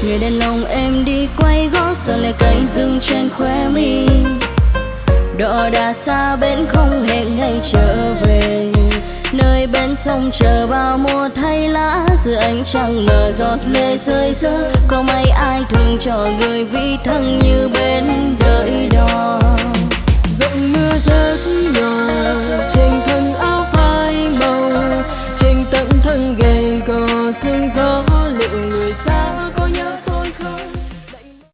người đàn lòng em đi quay gót giờ lại cánh rừng trên khóe mi. Đò đã xa bến không hẹn ngày trở về, nơi bên sông chờ bao mùa thay lá, giữa ánh trăng mờ giọt lệ rơi rơi. Có mấy ai thương cho người vì thân như bên đợi đò. Giọt mưa rơi